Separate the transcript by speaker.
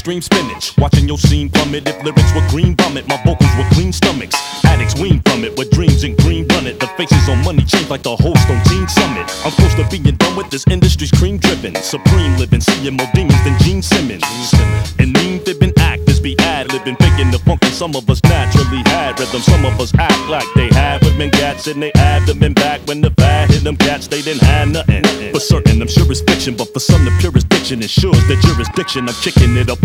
Speaker 1: mainstream spinach. Watching your scene plummet. If lyrics were green vomit, my vocals were clean stomachs. Addicts wean from it with dreams and green run it. The faces on money change like the host on Teen Summit. I'm close to being done with this industry's cream dripping. Supreme living, seeing more demons than Gene Simmons. And mean fibbing actors be ad-libbing, faking the funk, and some of us naturally had rhythm. Some of us act like they had women cats and they abdomen back. When the fad hit them cats, they didn't have nothing. For certain, I'm sure it's fiction, but for some the purest diction ensures the jurisdiction. I'm kicking it up